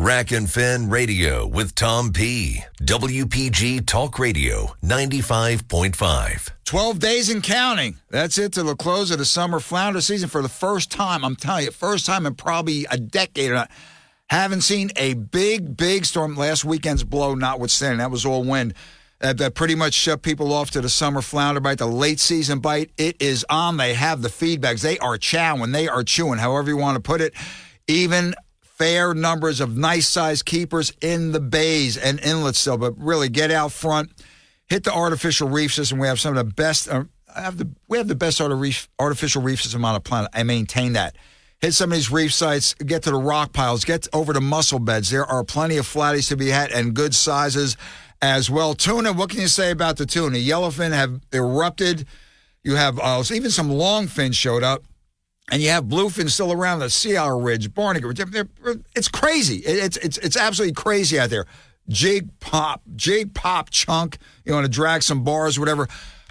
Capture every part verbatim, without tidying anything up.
Rack and Fin Radio with Tom P. W P G Talk Radio ninety-five point five. twelve days and counting. That's it to the close of the summer flounder season for the first time. I'm telling you, first time in probably a decade. I haven't seen a big, big storm. Last weekend's blow notwithstanding. That was all wind. Uh, that pretty much shut people off to the summer flounder bite, the late season bite. It is on. They have the feedbacks. They are chowing. They are chewing, however you want to put it. Even fair numbers of nice-sized keepers in the bays and inlets still. But really, get out front. Hit the artificial reef system. We have some of the best. Uh, I have the we have the best artificial reef system on the planet. I maintain that. Hit some of these reef sites. Get to the rock piles. Get over to mussel beds. There are plenty of flatties to be had and good sizes as well. Tuna. What can you say about the tuna? Yellowfin have erupted. You have uh, even some longfin showed up, and you have bluefin still around the Sea Otter Ridge, Barnegat Ridge. It's crazy. It's it's it's absolutely crazy out there. Jig pop, jig pop chunk. You want to drag some bars, whatever.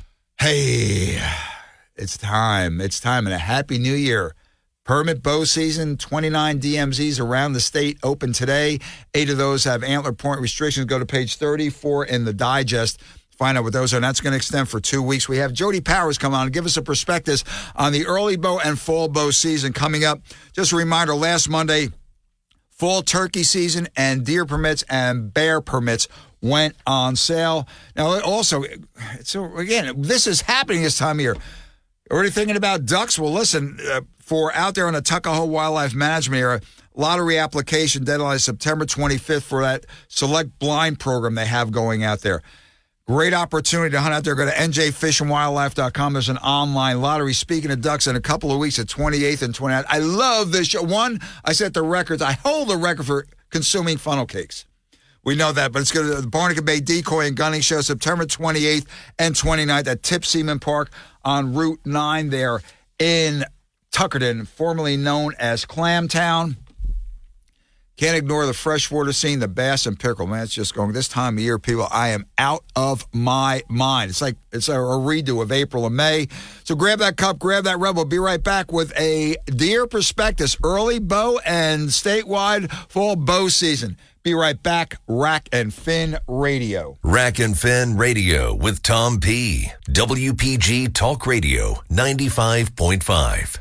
Hey, it's time. It's time. And a happy new year. Permit bow season, twenty-nine D M Zs around the state open today. Eight of those have antler point restrictions. Go to page thirty-four in the digest. Find out what those are. And that's going to extend for two weeks. We have Jody Powers come on and give us a perspective on the early bow and fall bow season coming up. Just a reminder, last Monday, fall turkey season and deer permits and bear permits went on sale. Now, also, so again, this is happening this time of year. Already thinking about ducks? Well, listen, uh, for out there in the Tuckahoe Wildlife Management area, lottery application deadline is September twenty-fifth for that select blind program they have going out there. Great opportunity to hunt out there. Go to N J fish and wildlife dot com. There's an online lottery. Speaking of ducks, in a couple of weeks, the twenty-eighth and twenty-ninth. I love this show. One, I set the records. I hold the record for consuming funnel cakes. We know that, but it's going to the Barnegat Bay Decoy and Gunning Show, September twenty-eighth and twenty-ninth at Tip Seaman Park on Route nine there in Tuckerton, formerly known as Clamtown. Can't ignore the freshwater scene, the bass and pickerel. Man, it's just going, this time of year, people, I am out of my mind. It's like it's a, a redo of April and May. So grab that cup, grab that rebel. Be right back with a deer prospectus, early bow and statewide fall bow season. Be right back. Rack and Fin Radio. Rack and Fin Radio with Tom P. W P G Talk Radio ninety-five point five.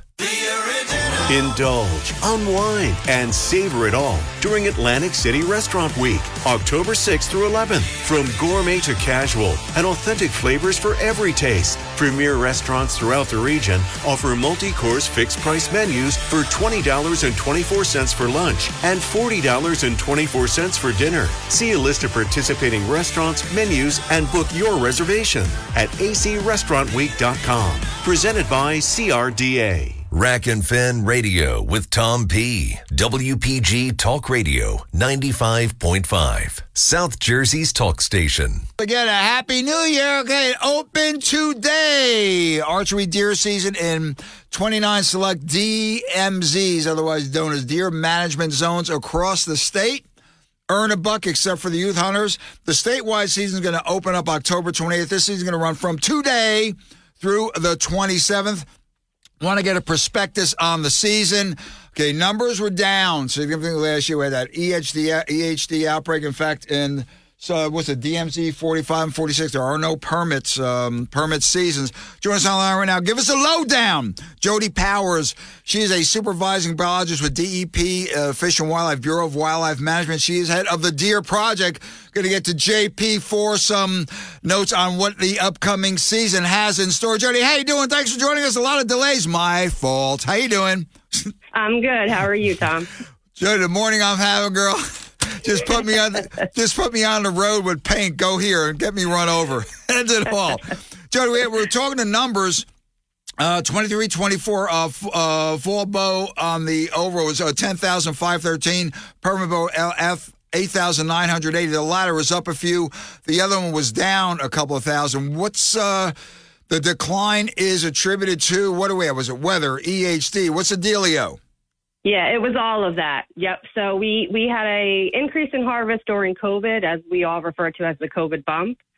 Indulge, unwind, and savor it all during Atlantic City Restaurant Week, October sixth through eleventh. From gourmet to casual and authentic flavors for every taste, premier restaurants throughout the region offer multi-course fixed-price menus for twenty dollars and twenty-four cents for lunch and forty dollars and twenty-four cents for dinner. See a list of participating restaurants, menus, and book your reservation at a c restaurant week dot com. Presented by C R D A. Rack and Fin Radio with Tom P. W P G Talk Radio ninety-five point five. South Jersey's talk station. Again, a happy new year. Okay, open today. Archery deer season in twenty-nine select D M Zs, otherwise known as deer management zones across the state. Earn a buck except for the youth hunters. The statewide season is going to open up October twenty-eighth. This season is going to run from today through the twenty-seventh. Want to get a prospectus on the season. Okay, numbers were down significantly last year. We had that E H D, E H D outbreak. In fact, in so what's it, D M Z forty-five and forty-six, there are no permits, um, permit seasons. Join us online right now. Give us a lowdown. Jody Powers, she is a supervising biologist with D E P, uh, Fish and Wildlife, Bureau of Wildlife Management. She is head of the Deer Project. Going to get to J P for some notes on what the upcoming season has in store. Jody, how you doing? Thanks for joining us. A lot of delays. My fault. How you doing? I'm good. How are you, Tom? Jody, the morning I'm having, girl. Just put me on the, just put me on the road with paint. Go here and get me run over. End it all. Jody, we, we're talking to numbers. Uh, twenty-three twenty-four uh, f- uh, fall bow on the over was uh, ten thousand five hundred thirteen. Permanent bow L F eight thousand nine hundred eighty. The latter was up a few. The other one was down a couple of thousand. What's uh, the decline is attributed to? What do we have? Was it weather, E H D? What's the dealio? Yeah, it was all of that. Yep. So we, we had a increase in harvest during COVID, as we all refer to as the COVID bump.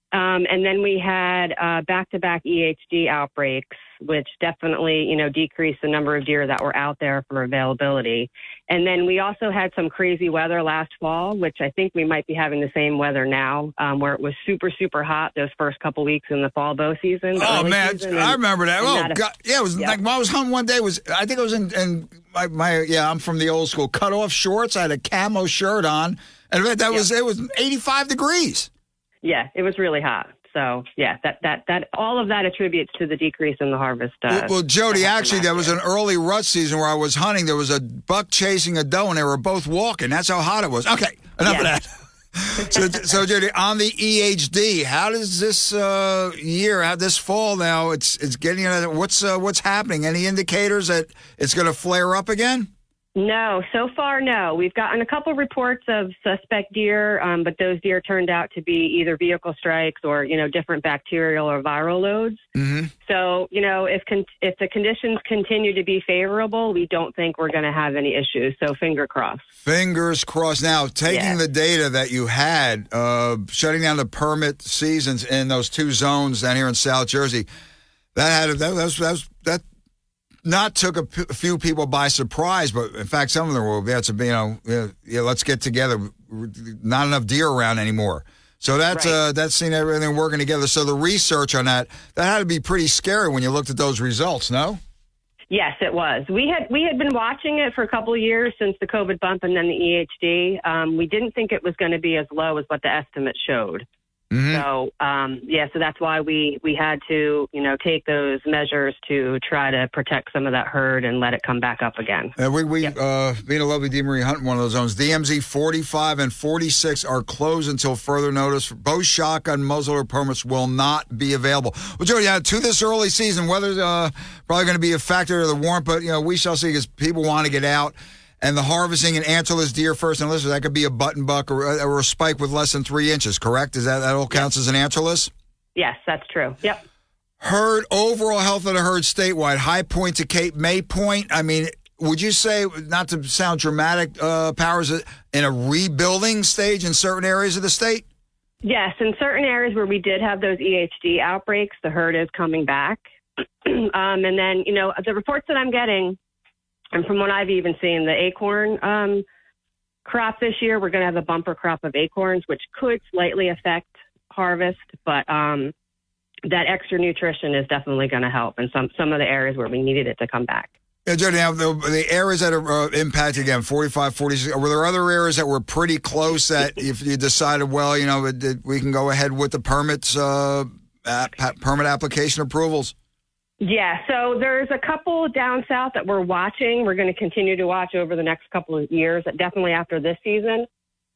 Um, and then we had uh, back-to-back E H D outbreaks, which definitely, you know, decreased the number of deer that were out there for availability. And then we also had some crazy weather last fall, which I think we might be having the same weather now, um, where it was super, super hot those first couple weeks in the fall bow season. Oh, man, season, I and, remember that. Oh, that God. Yeah, it was yep. like when I was hunting one day, it was I think it was in, in my, my, yeah, I'm from the old school, cut-off shorts. I had a camo shirt on, and that yep. was, it was eighty-five degrees. Yeah, it was really hot. So, yeah, that, that, that all of that attributes to the decrease in the harvest. Uh, well, well, Jody, actually, there was an early rut season where I was hunting. There was a buck chasing a doe, and they were both walking. That's how hot it was. Okay, enough yeah. of that. so, so, Jody, on the E H D, how does this uh, year, how this fall now, it's it's getting, what's uh, what's happening? Any indicators that it's going to flare up again? No, so far, no. We've gotten a couple reports of suspect deer, um, but those deer turned out to be either vehicle strikes or, you know, different bacterial or viral loads. Mm-hmm. So, you know, if con- if the conditions continue to be favorable, we don't think we're going to have any issues. So, finger crossed. Fingers crossed. Now, taking yeah. the data that you had, uh, shutting down the permit seasons in those two zones down here in South Jersey, that had that was that was that. Not took a, p- a few people by surprise, but in fact, some of them were, that's a, you know, yeah, yeah, let's get together. Not enough deer around anymore. So that's right. uh, that's seen everything working together. So the research on that, that had to be pretty scary when you looked at those results, no? Yes, it was. We had we had been watching it for a couple of years since the COVID bump and then the E H D. Um, we didn't think it was going to be as low as what the estimate showed. Mm-hmm. So, um, yeah, so that's why we, we had to, you know, take those measures to try to protect some of that herd and let it come back up again. And we, we yep. uh, being a lovely DeMarie hunting one of those zones, D M Z forty-five and forty-six are closed until further notice. Both shotgun muzzleloader permits will not be available. Well, Jody, yeah, to this early season, weather's uh, probably going to be a factor of the warmth, but, you know, we shall see because people want to get out. And the harvesting and antlerless deer first and listen, that could be a button buck or, or a spike with less than three inches, correct? Is that that all counts yep. as an antlerless? Yes, that's true. Yep. Herd, overall health of the herd statewide, High Point to Cape May Point. I mean, would you say, not to sound dramatic, uh, Powers, in a rebuilding stage in certain areas of the state? Yes, in certain areas where we did have those E H D outbreaks, the herd is coming back. um, and then, you know, the reports that I'm getting, and from what I've even seen, the acorn um, crop this year, we're going to have a bumper crop of acorns, which could slightly affect harvest, but um, that extra nutrition is definitely going to help in some, some of the areas where we needed it to come back. Yeah, Jody, now the, the areas that are uh, impacted, again, forty-five, forty-six, were there other areas that were pretty close that if you decided, well, you know, it, we can go ahead with the permits, uh, at, permit application approvals? Yeah, so there's a couple down south that we're watching. We're going to continue to watch over the next couple of years, definitely after this season.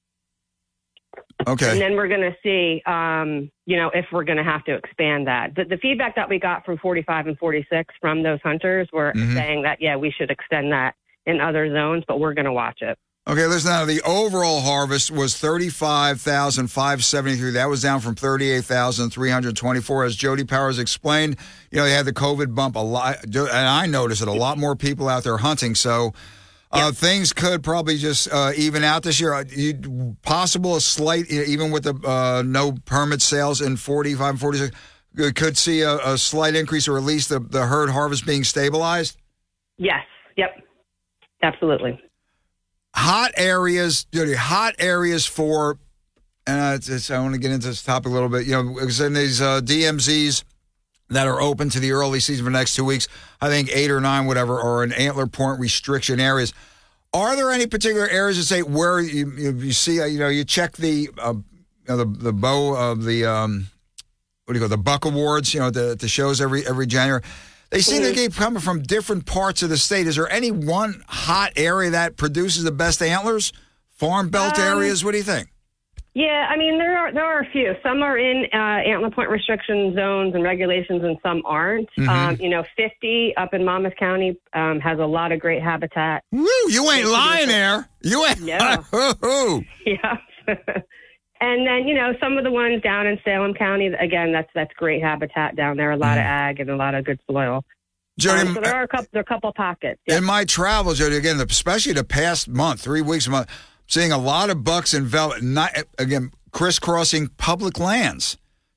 Okay. And then we're going to see, um, you know, if we're going to have to expand that. The, the feedback that we got from forty-five and forty-six from those hunters were mm-hmm. saying that, yeah, we should extend that in other zones, but we're going to watch it. Okay, listen, now the overall harvest was thirty-five thousand five hundred seventy-three. That was down from thirty-eight thousand three hundred twenty-four. As Jody Powers explained, you know, they had the COVID bump a lot, and I noticed it, a lot more people out there hunting. So uh, yep. things could probably just uh, even out this year. You, possible a slight, even with the uh, no permit sales in forty-five and forty-six, could see a, a slight increase or at least the, the herd harvest being stabilized? Yes, yep, absolutely. Hot areas, hot areas for, and uh, it's, it's, I want to get into this topic a little bit, you know, because in these uh, D M Zs that are open to the early season for the next two weeks, I think eight or nine, whatever, are in antler point restriction areas. Are there any particular areas that say where you, you, you see, uh, you know, you check the, uh, you know, the, the bow of the, um, what do you call it, the Buck Awards, you know, the, the shows every every January. They seem to keep coming from different parts of the state. Is there any one hot area that produces the best antlers? Farm belt um, areas? What do you think? Yeah, I mean, there are there are a few. Some are in uh, antler point restriction zones and regulations, and some aren't. Mm-hmm. Um, you know, fifty up in Monmouth County um, has a lot of great habitat. Woo! You ain't lying there. You ain't. Yeah. Yeah. And then, you know, some of the ones down in Salem County, again, that's that's great habitat down there, a lot of ag and a lot of good soil. Jody, um, so there are a couple, there are a couple pockets. Yep. In my travels, Jody, again, especially the past month, three weeks a month, seeing a lot of bucks and velvet, not, again, crisscrossing public lands.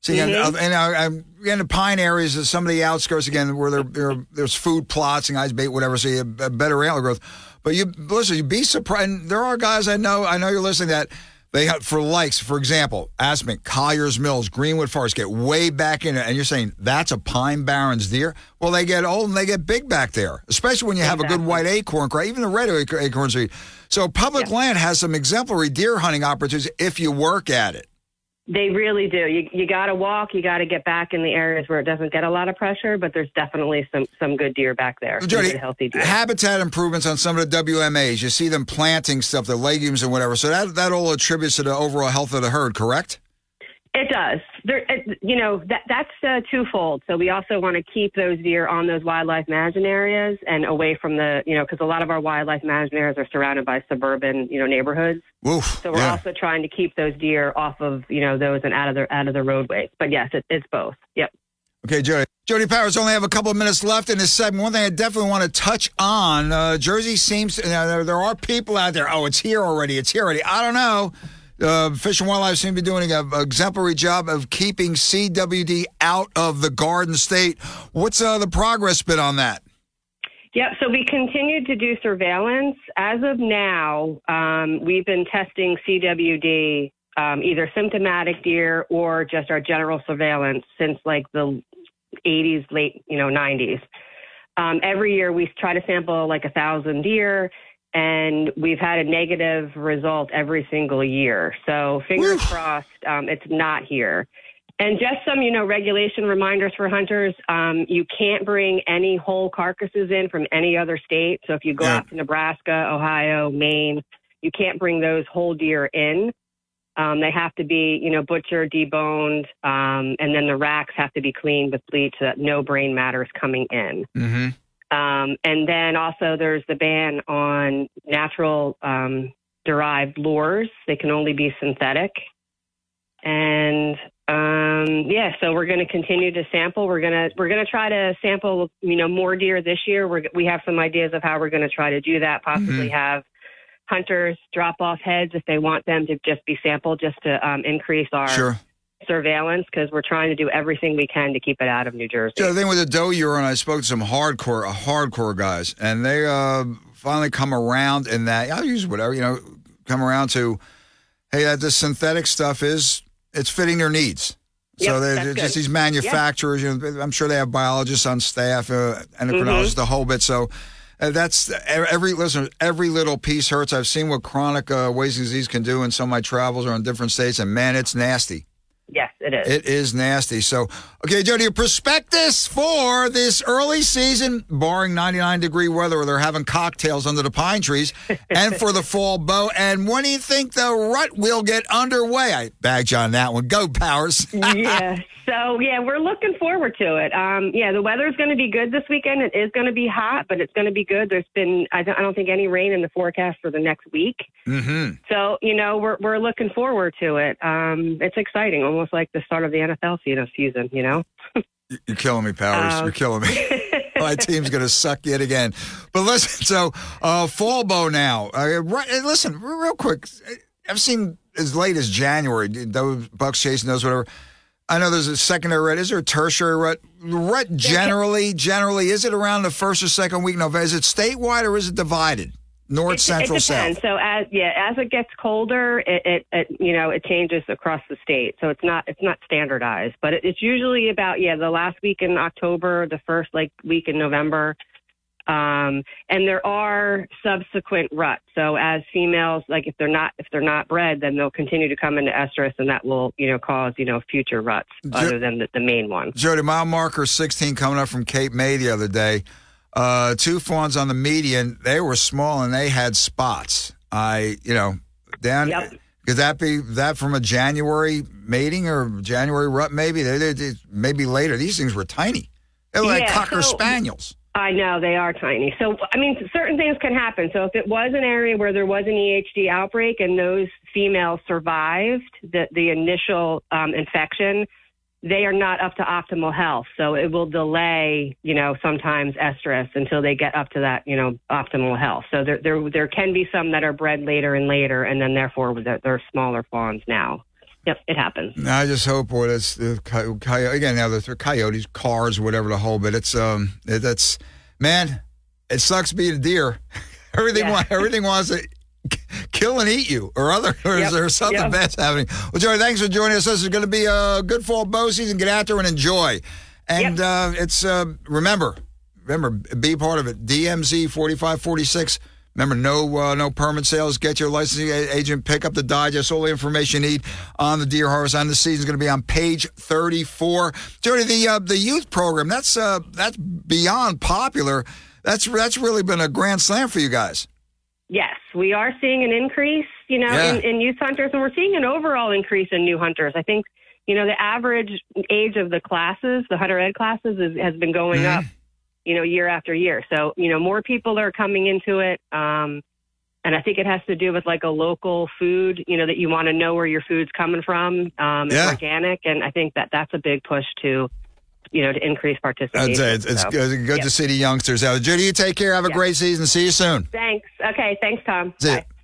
So again, mm-hmm. uh, and I, I'm in the pine areas, of some of the outskirts again, where there, there there's food plots and guys bait whatever, so you have better antler growth. But you listen, you'd be surprised. And there are guys I know, I know you're listening that they have for likes, for example, Aspen, Collier's Mills, Greenwood Forest, get way back in it, and you're saying that's a Pine Barrens deer. Well, they get old and they get big back there, especially when you have exactly. a good white acorn cry, even the red acorns. So public yeah. land has some exemplary deer hunting opportunities if you work at it. They really do. You you got to walk. You got to get back in the areas where it doesn't get a lot of pressure, but there's definitely some, some good deer back there. Well, Jody, good, healthy deer. Habitat improvements on some of the W M As. You see them planting stuff, the legumes and whatever. So that that all attributes to the overall health of the herd, correct? It does. There, it, you know, that that's uh, twofold. So we also want to keep those deer on those wildlife management areas and away from the, you know, because a lot of our wildlife management areas are surrounded by suburban, you know, neighborhoods. Oof, so we're yeah. also trying to keep those deer off of, you know, those and out of the out of the roadways. But yes, it, it's both. Yep. Okay, Jody. Jody Powers, only have a couple of minutes left in this segment. One thing I definitely want to touch on, uh, Jersey seems, you know, there, there are people out there, oh, it's here already, it's here already. I don't know. Uh, Fish and Wildlife seem to be doing an exemplary job of keeping C W D out of the Garden State. What's uh, the progress been on that? Yeah, so we continue to do surveillance. As of now, um, we've been testing C W D, um, either symptomatic deer or just our general surveillance since like the eighties, late, you know, nineties. Um, every year we try to sample like a thousand deer, and we've had a negative result every single year. So fingers Woo. crossed, um, it's not here. And just some, you know, regulation reminders for hunters. Um, you can't bring any whole carcasses in from any other state. So if you go yeah. out to Nebraska, Ohio, Maine, you can't bring those whole deer in. Um, they have to be, you know, butchered, deboned, um, and then the racks have to be cleaned with bleach so that no brain matter is coming in. Mm-hmm. Um, and then also there's the ban on natural um, derived lures. They can only be synthetic. And um, yeah, so we're going to continue to sample. We're going to we're going to try to sample, you know, more deer this year. We're, we have some ideas of how we're going to try to do that. Possibly mm-hmm. have hunters drop off heads if they want them to just be sampled, just to um, increase our sure. surveillance, because we're trying to do everything we can to keep it out of New Jersey. So the thing with the doe urine, I spoke to some hardcore, hardcore guys, and they uh, finally come around in that. I'll use whatever, you know, come around to, hey, uh, this synthetic stuff is it's fitting their needs. Yep, so they're just these manufacturers. Yep. You know, I'm sure they have biologists on staff, uh, endocrinologists, mm-hmm. the whole bit. So. Uh, that's every listen. Every little piece hurts. I've seen what chronic uh, wasting disease can do in some of my travels or in different states, and man, it's nasty. Yes, it is. It is nasty. So, okay, Jody, your prospectus for this early season, barring ninety-nine degree weather where they're having cocktails under the pine trees, and for the fall bow. And when do you think the rut will get underway? I bagged you on that one. Go, Powers. Yeah. So, yeah, we're looking forward to it. Um, yeah, the weather's going to be good this weekend. It is going to be hot, but it's going to be good. There's been, I don't, I don't think, any rain in the forecast for the next week. Mm-hmm. So, you know, we're we're looking forward to it. Um, it's exciting, almost like the start of the N F L season, you know? You're killing me, Powers. Um, You're killing me. My team's going to suck yet again. But listen, so uh, fall bow now. Uh, right, listen, real quick. I've seen as late as January, those bucks chasing those, whatever. I know there's a secondary rut. Is there a tertiary rut? Rut generally, generally, is it around the first or second week? No, is it statewide or is it divided? North, it, central, it depends. south. So as yeah, as it gets colder, it, it, it you know it changes across the state. So it's not it's not standardized, but it, it's usually about yeah the last week in October, the first like week in November. Um, and there are subsequent ruts. So as females, like if they're not if they're not bred, then they'll continue to come into estrus, and that will you know cause you know future ruts jo- other than the, the main one. Jody, mile marker sixteen coming up from Cape May the other day. Uh, two fawns on the median. They were small and they had spots. I you know down. Yep. Could that be that from a January mating or January rut? Maybe they, they, they maybe later. These things were tiny. They were like yeah, cocker so- spaniels. I know, they are tiny. So, I mean, certain things can happen. So if it was an area where there was an E H D outbreak and those females survived the, the initial um, infection, they are not up to optimal health. So it will delay, you know, sometimes estrus until they get up to that, you know, optimal health. So there there, there can be some that are bred later and later, and then therefore they're, they're smaller fawns now. Yep, it happens. I just hope what it's the coy- coy- again now they're coyotes, cars, whatever the whole bit. It's um it, that's man, it sucks being a deer. everything Yeah. wa- everything wants to kill and eat you, or other or Yep. is there something Yep. bad's happening? Well, Joey, thanks for joining us. This is going to be a good fall bow season. Get out there and enjoy. And Yep. uh, it's uh, remember, remember, be part of it. D M Z forty-five forty-six. Remember, no uh, no permit sales. Get your licensing agent. Pick up the digest. All the information you need on the deer harvest on the season is going to be on page thirty-four. Jody, the uh, the youth program, that's uh, that's beyond popular. That's that's really been a grand slam for you guys. Yes, we are seeing an increase, you know, Yeah. in, in youth hunters, and we're seeing an overall increase in new hunters. I think, you know, the average age of the classes, the hunter ed classes, is, has been going Mhm. up, you know, year after year. So, you know, more people are coming into it. Um, and I think it has to do with like a local food, you know, that you want to know where your food's coming from. Um, it's Yeah. organic. And I think that that's a big push to, you know, to increase participation. I'd say it's, it's So, good, good yeah. to see the youngsters out. Judy, you take care. Have a Yeah. great season. See you soon. Thanks. Okay. Thanks, Tom. That's Bye. it.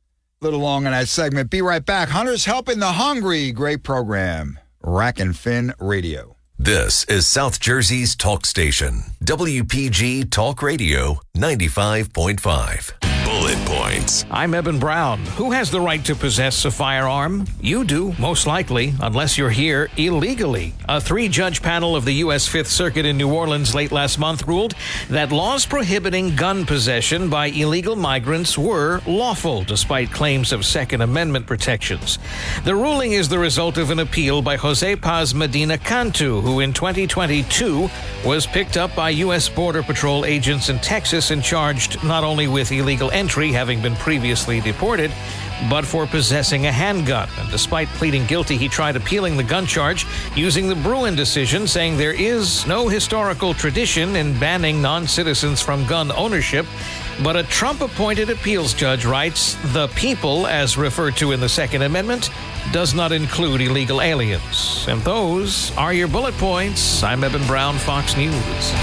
A little long in that segment. Be right back. Hunters Helping the Hungry. Great program. Rack and Fin Radio. This is South Jersey's talk station, W P G Talk Radio ninety-five point five. Bullet Points. I'm Eben Brown. Who has the right to possess a firearm? You do, most likely, unless you're here illegally. A three-judge panel of the U S Fifth Circuit in New Orleans late last month ruled that laws prohibiting gun possession by illegal migrants were lawful, despite claims of Second Amendment protections. The ruling is the result of an appeal by Jose Paz Medina Cantu, who in twenty twenty-two was picked up by U S Border Patrol agents in Texas and charged not only with illegal entry, having been previously deported, but for possessing a handgun. And despite pleading guilty, he tried appealing the gun charge using the Bruin decision, saying there is no historical tradition in banning non-citizens from gun ownership. But a Trump-appointed appeals judge writes, the people, as referred to in the Second Amendment, does not include illegal aliens. And those are your bullet points. I'm Eben Brown, Fox News.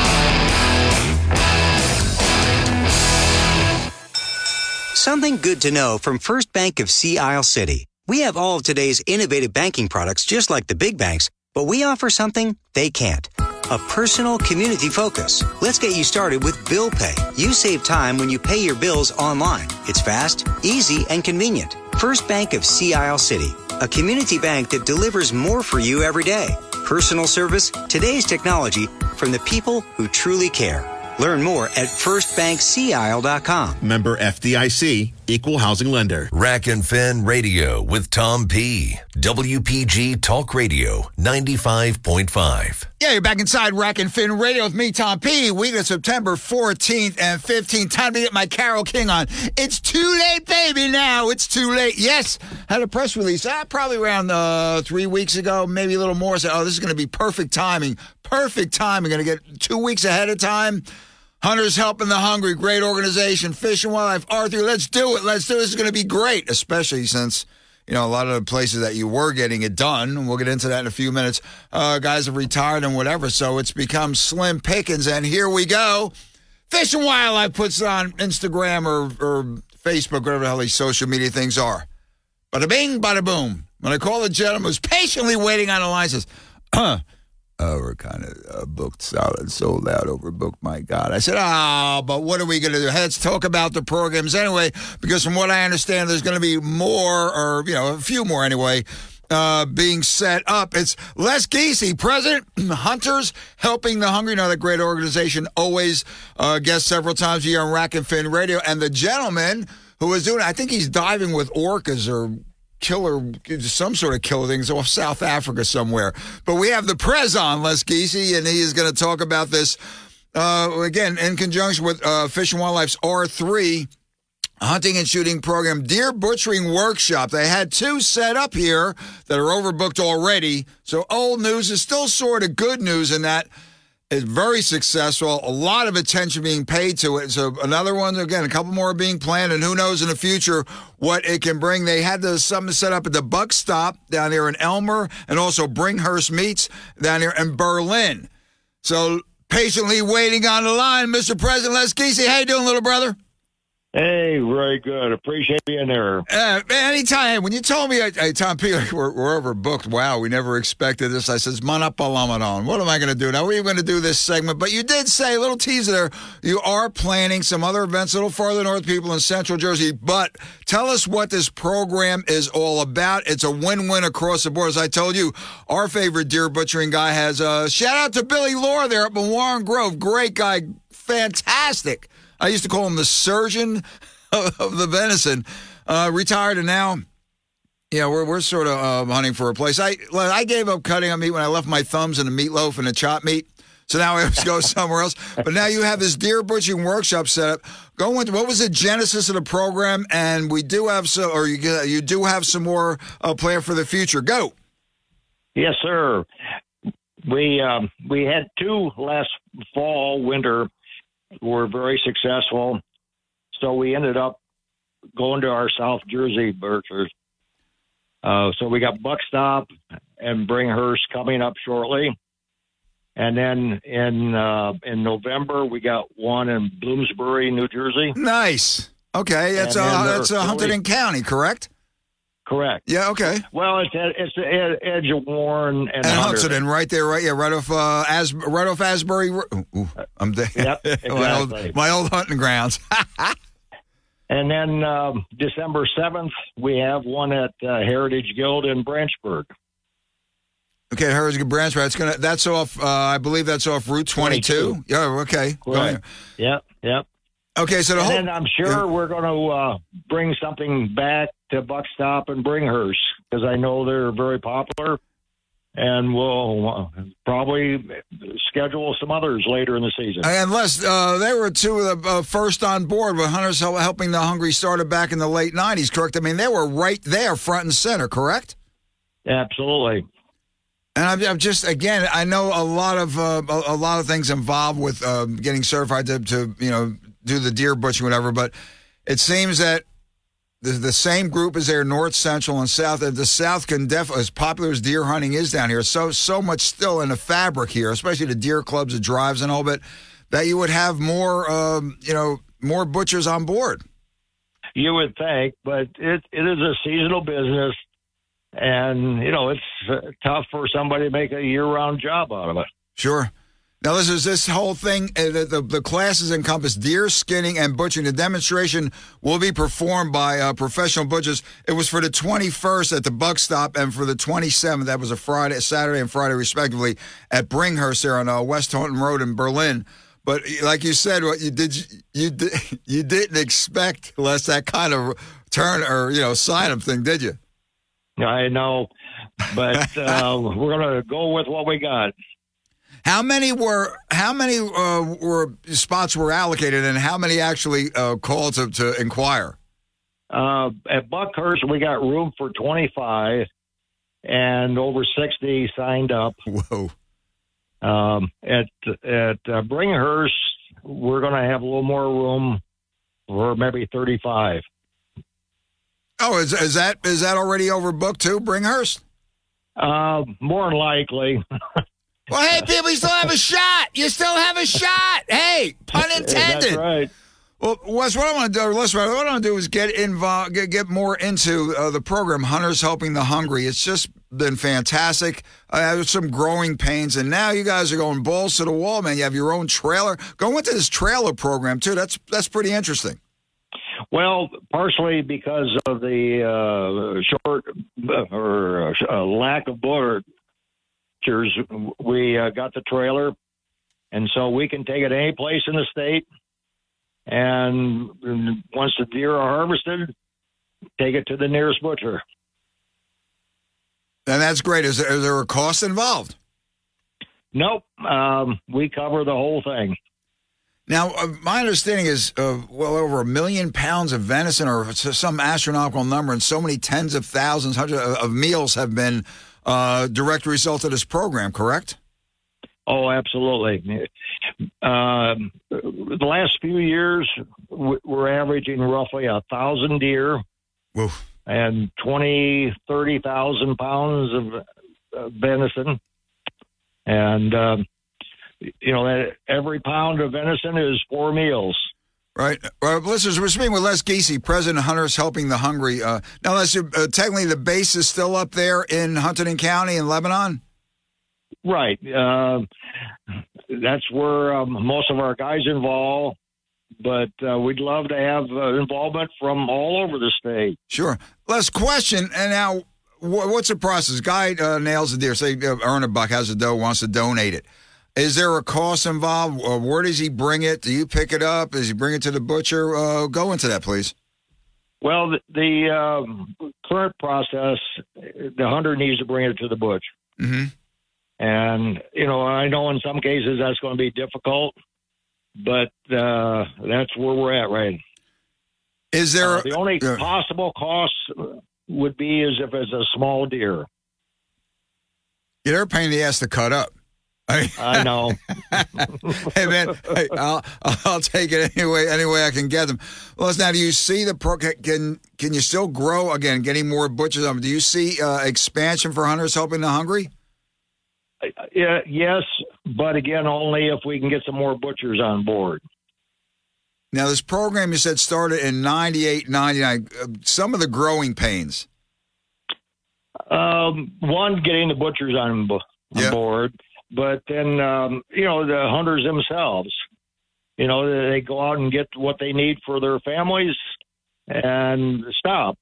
Something good to know from First Bank of Sea Isle City. We have all of today's innovative banking products just like the big banks, but we offer something they can't. A personal community focus. Let's get you started with Bill Pay. You save time when you pay your bills online. It's fast, easy, and convenient. First Bank of Sea Isle City. A community bank that delivers more for you every day. Personal service, today's technology, from the people who truly care. Learn more at first bank sea isle dot com. Member F D I C, Equal Housing Lender. Rack and Fin Radio with Tom P. W P G Talk Radio ninety-five point five. Yeah, you're back inside Rack and Fin Radio with me, Tom P. Week of September fourteenth and fifteenth. Time to get my Carole King on. It's too late, baby, now. It's too late. Yes, had a press release uh, probably around uh, three weeks ago, maybe a little more. So, oh, this is going to be perfect timing. Perfect timing. Going to get two weeks ahead of time. Hunters Helping the Hungry, great organization. Fish and Wildlife, Arthur, let's do it. Let's do it. This is going to be great, especially since, you know, a lot of the places that you were getting it done, we'll get into that in a few minutes, uh, guys have retired and whatever, so it's become slim pickings, and here we go. Fish and Wildlife puts it on Instagram or, or Facebook, whatever the hell these social media things are. Bada bing, bada boom. When I call the gentleman who's patiently waiting on the line, says, uh, Oh, we're kind of uh, booked solid, sold out, overbooked, my God. I said, oh, but what are we going to do? Let's talk about the programs anyway, because from what I understand, there's going to be more, or, you know, a few more anyway, uh, being set up. It's Les Giese, President, Hunters Helping the Hungry. You know, that great organization, always uh, guest several times a year on Rack and Fin Radio. And the gentleman who is doing, I think he's diving with orcas or killer, some sort of killer things off South Africa somewhere. But we have the Prez on, Les Giese, and he is going to talk about this, uh, again, in conjunction with uh, Fish and Wildlife's R three hunting and shooting program, Deer Butchering Workshop. They had two set up here that are overbooked already. So old news is still sort of good news in that it's very successful. A lot of attention being paid to it. So another one, again, a couple more are being planned, and who knows in the future what it can bring. They had the, something set up at the Buck Stop down here in Elmer, and also Bringhurst Meats down here in Berlin. So patiently waiting on the line, Mister President Les Giese. How you doing, little brother? Hey, very good. Appreciate being there. Uh, anytime. When you told me, hey, Tom P, we're, we're overbooked. Wow, we never expected this. I says, Manapalamadon. What am I going to do now? We're going to do this segment. But you did say, a little teaser there, you are planning some other events a little farther north, people in Central Jersey. But tell us what this program is all about. It's a win-win across the board. As I told you, our favorite deer butchering guy has a shout out to Billy Lohr there up in Warren Grove. Great guy. Fantastic. I used to call him the surgeon of the venison. Uh, retired, and now, yeah, we're we're sort of uh, hunting for a place. I I gave up cutting up meat when I left my thumbs in the meatloaf and the chopped meat. So now I have to go somewhere else. But now you have this deer butchering workshop set up. Go into what was the genesis of the program, and we do have some, or you you do have some more uh, planned for the future. Go. Yes, sir. We um, we had two last fall, winter. Were very successful, so we ended up going to our South Jersey butchers. Uh, so we got Buckstop and Bringhurst coming up shortly, and then in uh, in November we got one in Bloomsbury, New Jersey. Nice. Okay, that's uh, that's uh, Hunterdon County, correct? Correct. Yeah. Okay. Well, it's it's the edge of Warren and, and Hunterdon, right there, right yeah, right off uh, As right off Asbury. Ooh, ooh, I'm there. Yep, exactly. my, old, my old hunting grounds. And then um, December seventh, we have one at uh, Heritage Guild in Branchburg. Okay, Heritage Guild Branchburg. That's gonna. That's off. Uh, I believe that's off Route twenty-two. Yeah. Okay. Right. Yep. Yep. Okay, so the and whole. then I'm sure yeah. we're going to uh, bring something back to Buckstop and Bringhurst because I know they're very popular, and we'll uh, probably schedule some others later in the season. Unless uh, they were two of the uh, first on board with Hunters Helping the Hungry started back in the late nineties, correct? I mean, they were right there, front and center, correct? Absolutely. And I'm, I'm just again, I know a lot of uh, a, a lot of things involved with uh, getting certified to, to you know. do the deer butchering, whatever, but it seems that the, the same group is there, North, Central, and South. And the South can definitely, as popular as deer hunting is down here, so so much still in the fabric here, especially the deer clubs, the drives, and all, but that you would have more, um, you know, more butchers on board. You would think, but it it is a seasonal business, and you know it's tough for somebody to make a year-round job out of it. Sure. Now, this is this whole thing, uh, the, the, the classes encompass deer skinning and butchering. The demonstration will be performed by uh, professional butchers. It was for the twenty-first at the Buckstop and for the twenty-seventh, that was a Friday, Saturday and Friday, respectively, at Bringhurst there on uh, West Taunton Road in Berlin. But like you said, what you did, you did, you didn't expect less that kind of turn or, you know, sign up thing, did you? I know, but uh, we're going to go with what we got. How many were how many uh, were spots were allocated, and how many actually uh, called to, to inquire? Uh, at Buckhurst, we got room for twenty-five, and over sixty signed up. Whoa! Um, at at uh, Bringhurst, we're going to have a little more room for maybe thirty-five. Oh, is is that is that already overbooked too, Bringhurst? Uh, more than likely. Well, hey, people, you still have a shot. You still have a shot. Hey, pun intended. That's right. Well, Wes, what I want to do, listen, what I want to do is get involved, get, get more into uh, the program, Hunters Helping the Hungry. It's just been fantastic. I have some growing pains, and now you guys are going balls to the wall, man. You have your own trailer. Go into this trailer program, too. That's that's pretty interesting. Well, partially because of the uh, short or uh, lack of border. We uh, got the trailer, and so we can take it any place in the state. And once the deer are harvested, take it to the nearest butcher. And that's great. Is there, is there a cost involved? Nope. Um, we cover the whole thing. Now, uh, my understanding is uh, well over a million pounds of venison, or some astronomical number, and so many tens of thousands, hundreds of, of meals have been uh, direct result of this program, correct? Oh, absolutely. Um, the last few years, we're averaging roughly a thousand deer Whoa. and twenty, thirty thousand pounds of uh, venison. And, um, you know, that every pound of venison is four meals. Right. Uh, listeners, we're speaking with Les Giese, president of Hunters Helping the Hungry. Uh, now, Les, uh, technically the base is still up there in Huntington County in Lebanon? Right. Uh, that's where um, most of our guys involved, but uh, we'd love to have uh, involvement from all over the state. Sure. Les, question, and now wh- what's the process? Guy uh, nails a deer, say uh, earn a buck, has a doe, wants to donate it. Is there a cost involved? Uh, where does he bring it? Do you pick it up? Does he bring it to the butcher? Uh, go into that, please. Well, the, the um, current process, the hunter needs to bring it to the butcher. Mm-hmm. And, you know, I know in some cases that's going to be difficult, but uh, that's where we're at, right? Is there... Uh, the only uh, possible cost would be as if it's a small deer. Yeah, they're a pain in the ass to cut up. I know. Hey, man, hey, I'll, I'll take it any way, any way I can get them. Well, now, do you see the pro? Can can you still grow again, getting more butchers? Um, do you see uh, expansion for Hunters Helping the Hungry? Yeah, yes, but again, only if we can get some more butchers on board. Now, this program you said started in ninety-eight, ninety-nine. Uh, some of the growing pains. Um, one, getting the butchers on, on yeah. board. But then, um, you know, the hunters themselves, you know, they go out and get what they need for their families and stop.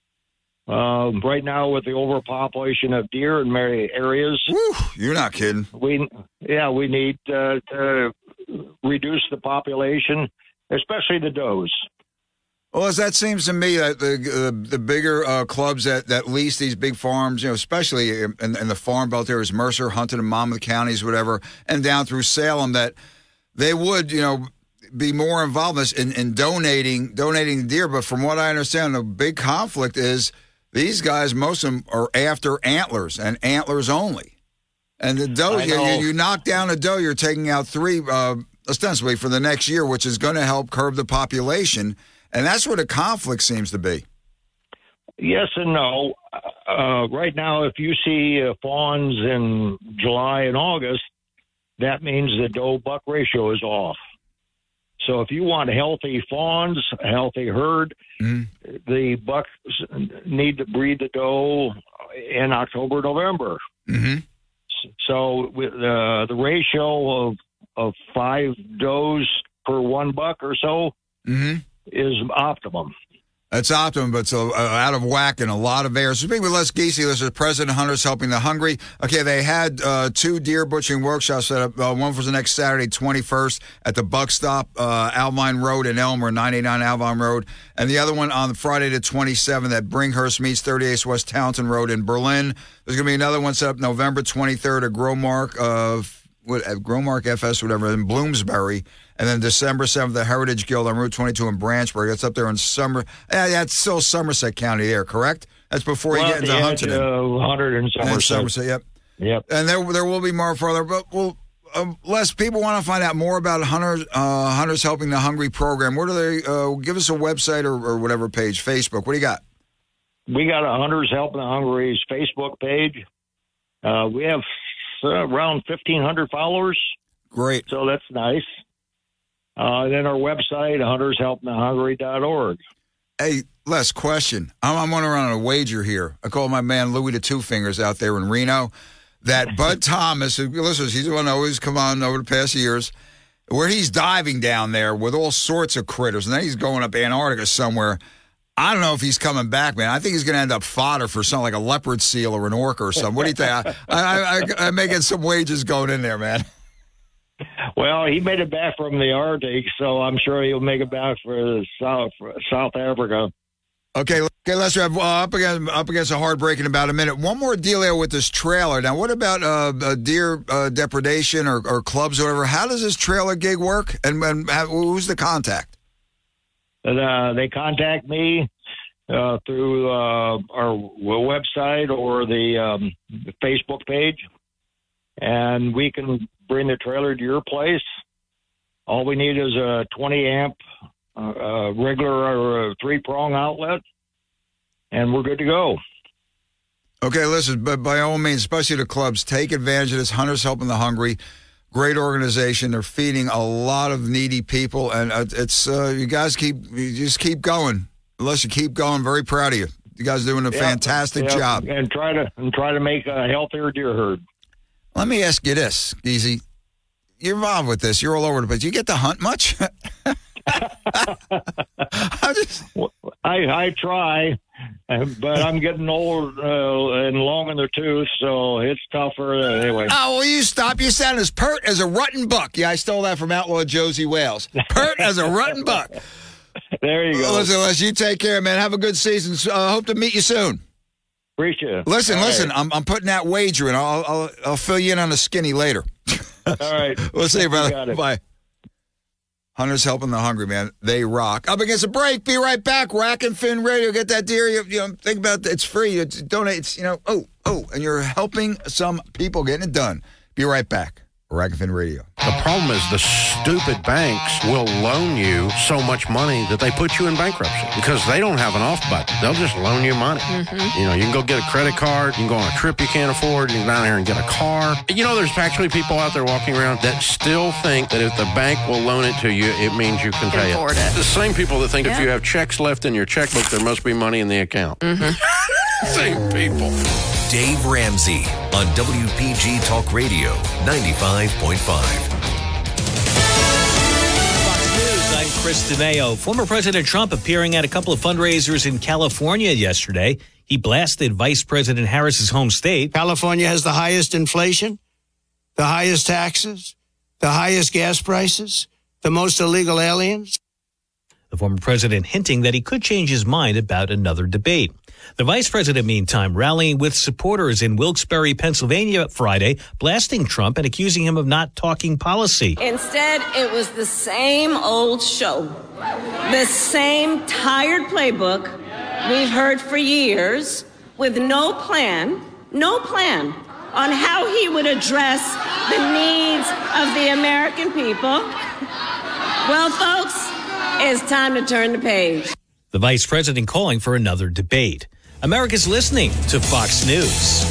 Um, right now, with the overpopulation of deer in many areas, Woo, you're not kidding. We, yeah, we need uh, to reduce the population, especially the does. Well, as that seems to me that the uh, the bigger uh, clubs that, that lease these big farms, you know, especially in, in the farm belt areas, Mercer, Huntington, Monmouth counties, whatever, and down through Salem, that they would, you know, be more involved in, this, in, in donating donating deer. But from what I understand, the big conflict is these guys, most of them are after antlers and antlers only. And the doe, you, you, you knock down a doe, you're taking out three, uh, ostensibly, for the next year, which is going to help curb the population. And that's where the conflict seems to be. Yes and no. Uh, right now, if you see uh, fawns in July and August, that means the doe-buck ratio is off. So if you want healthy fawns, a healthy herd, mm-hmm. the bucks need to breed the doe in October, November. Mm-hmm. So with uh, the ratio of, of five does per one buck or so, mm-hmm. is optimum. That's optimum, but it's uh, out of whack in a lot of areas. Speaking with Les Giese, this is President of Hunters Helping the Hungry. Okay, they had uh, two deer butchering workshops set up. Uh, one for the next Saturday, twenty-first, at the Buck Stop, uh, Alvine Road in Elmer, nine eighty-nine Alvine Road. And the other one on Friday the twenty-seventh at Bringhurst meets thirty-eighth West Taunton Road in Berlin. There's going to be another one set up November twenty-third at Growmark, uh, what, at Growmark F S, whatever, in Bloomsbury. And then December seventh, the Heritage Guild on Route twenty-two in Branchburg. That's up there in Summer. Yeah, that's still Somerset County there, correct? That's before well, you get into Huntington. Uh, Hunter and Somerset. And Somerset, yep. Yep. And there there will be more further. But, well, um, Les, people want to find out more about Hunters, uh, Hunters Helping the Hungry program. Where do they, uh, give us a website or, or whatever page, Facebook. What do you got? We got a Hunters Helping the Hungry's Facebook page. Uh, we have uh, around fifteen hundred followers. Great. So that's nice. Uh, then our website, hunters helping the hungry dot org. Hey, Les, question. I'm, I'm going to run on a wager here. I call my man Louis the Two Fingers out there in Reno. That Bud Thomas, who, listen, he's the one that always come on over the past years, where he's diving down there with all sorts of critters, and then he's going up Antarctica somewhere. I don't know if he's coming back, man. I think he's going to end up fodder for something like a leopard seal or an orca or something. What do you think? I, I, I, I'm making some wages going in there, man. Well, he made it back from the Arctic, so I'm sure he'll make it back for South for South Africa. Okay, okay, let's have uh, up against up against a hard break in about a minute. One more dealio with this trailer. Now, what about uh, uh, deer uh, depredation or, or clubs or whatever? How does this trailer gig work? And, and how, who's the contact? Uh, they contact me uh, through uh, our website or the, um, the Facebook page, and we can bring the trailer to your place. All we need is a twenty amp uh, uh, regular or three prong outlet, and we're good to go. Okay, listen, but by all means, especially the clubs, take advantage of this. Hunters Helping the Hungry. Great organization. They're feeding a lot of needy people, and uh, it's uh, you guys keep you just keep going. Unless you keep going, very proud of you. You guys are doing a Yeah, fantastic yeah, job. And try to and try to make a healthier deer herd. Let me ask you this, Geezy. You're involved with this. You're all over the place. Do you get to hunt much? I, just... I I try, but I'm getting old uh, and long in the tooth, so it's tougher. Uh, anyway. Oh, will you stop? You sound as pert as a rutting buck. Yeah, I stole that from Outlaw Josie Wales. Pert as a rutting buck. There you go. Listen, listen, you take care, man. Have a good season. I uh, hope to meet you soon. Appreciate it. Listen, All listen. right. I'm I'm putting that wager in. I'll I'll I'll fill you in on the skinny later. All right. We'll see you, brother. You got it. Bye. Hunters helping the hungry, man. They rock. Up against a break. Be right back. Rack and Fin Radio. Get that deer. You, you know, think about it. It's free. It's donate. It's, you know, oh, oh, and you're helping some people getting it done. Be right back. Rack and Fin Radio. The problem is the stupid banks will loan you so much money that they put you in bankruptcy because they don't have an off button. They'll just loan you money. Mm-hmm. You know, you can go get a credit card. You can go on a trip you can't afford. You can go down here and get a car. You know, there's actually people out there walking around that still think that if the bank will loan it to you, it means you can, can pay afford it. it. The same people that think yeah. if you have checks left in your checkbook, there must be money in the account. Mm-hmm. Same people. Dave Ramsey on W P G Talk Radio ninety-five point five. Fox News, I'm Chris DeMeo. Former President Trump appearing at a couple of fundraisers in California yesterday. He blasted Vice President Harris's home state. California has the highest inflation, the highest taxes, the highest gas prices, the most illegal aliens. The former president hinting that he could change his mind about another debate. The vice president, meantime, rallying with supporters in Wilkes-Barre, Pennsylvania Friday, blasting Trump and accusing him of not talking policy. Instead, it was the same old show, the same tired playbook we've heard for years, with no plan, no plan on how he would address the needs of the American people. Well, folks, it's time to turn the page. The vice president calling for another debate. America's listening to Fox News.